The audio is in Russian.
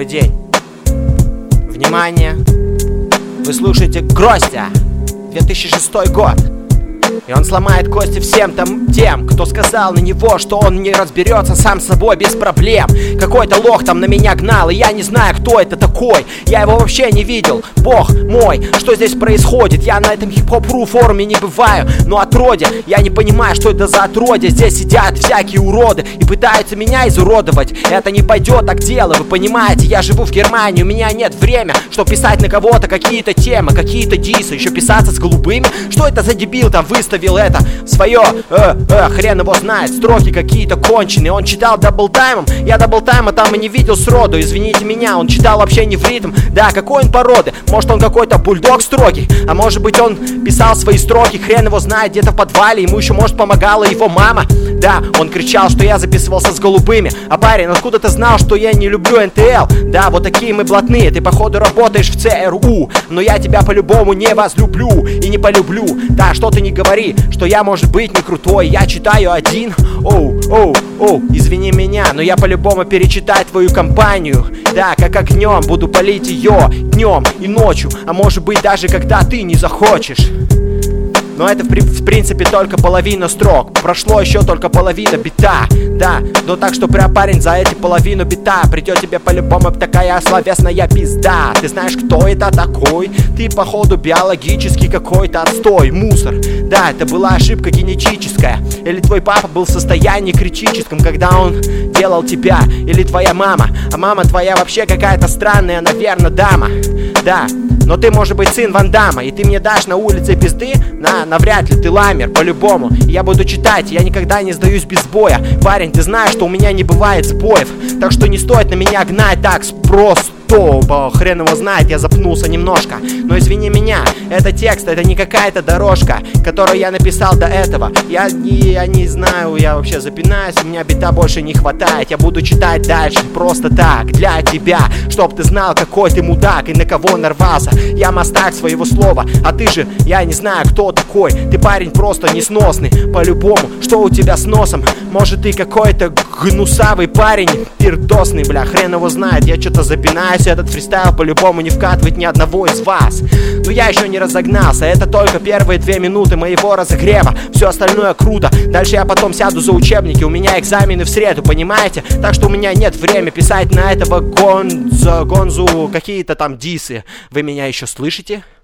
Добрый день. Внимание! Вы слушаете Гростя, 2006 год. И он сломает кости всем тем, кто сказал на него, что он не разберется сам с собой без проблем. Какой-то лох там на меня гнал, и я не знаю, кто это такой. Я его вообще не видел. Бог мой, что здесь происходит? Я на этом хип-хоп.ру форуме не бываю, но отродье, я не понимаю, что это за отродье. Здесь сидят всякие уроды и пытаются меня изуродовать. Это не пойдет так дело, вы понимаете? Я живу в Германии, у меня нет времени, чтобы писать на кого-то какие-то темы, какие-то дисы, еще писаться с голубыми. Что это за дебил там выставил это свое, хрен его знает, строки какие-то конченые. Он читал даблтаймом, я даблтайма там и не видел сроду, извините меня, он читал вообще не в ритм. Да, какой он породы, может он какой-то бульдог строгий, а может быть он писал свои строки, хрен его знает, где-то в подвале, ему еще может помогала его мама. Да, он кричал, что я записывался с голубыми, а парень, откуда ты знал, что я не люблю НТЛ? Да, вот такие мы блатные, ты походу работаешь в ЦРУ, но я тебя по-любому не возлюблю и не полюблю. Да, что ты не говори, что я, может быть, не крутой. Я читаю один, извини меня, но я по-любому перечитаю твою компанию. Да, как огнем буду палить ее днем и ночью, а может быть даже когда ты не захочешь. Но это в принципе только половина строк. Прошло еще только половина бита. Да, но так что прям парень за эти половину бита придет тебе по-любому такая словесная пизда. Ты знаешь, кто это такой? Ты походу биологический какой-то отстой, мусор. Да, это была ошибка генетическая. Или твой папа был в состоянии критическом, когда он делал тебя. Или твоя мама. А мама твоя вообще какая-то странная, наверное, дама. Да, но ты, может быть, сын Ван Дамма, и ты мне дашь на улице пизды? Навряд ли, ты ламер, по-любому. Я буду читать, я никогда не сдаюсь без боя. Парень, ты знаешь, что у меня не бывает сбоев, так что не стоит на меня гнать так спрос. Хрен его знает, я запнулся немножко. Но извини меня, это текст, это не какая-то дорожка, которую я написал до этого. Я не знаю, я вообще запинаюсь, у меня бита больше не хватает. Я буду читать дальше просто так, для тебя, чтоб ты знал, какой ты мудак и на кого нарвался. Я мастак своего слова, а ты же, я не знаю, кто такой. Ты парень просто несносный, по-любому. Что у тебя с носом? Может, ты какой-то гнусавый парень, пердосный, бля, хрен его знает. Я что-то запинаюсь, этот фристайл по-любому не вкатывает ни одного из вас. Но я еще не разогнался, это только первые 2 минуты моего разогрева. Все остальное круто, дальше я потом сяду за учебники. У меня экзамены в среду, понимаете? Так что у меня нет времени писать на этого Гонзу какие-то там дисы. Вы меня еще слышите?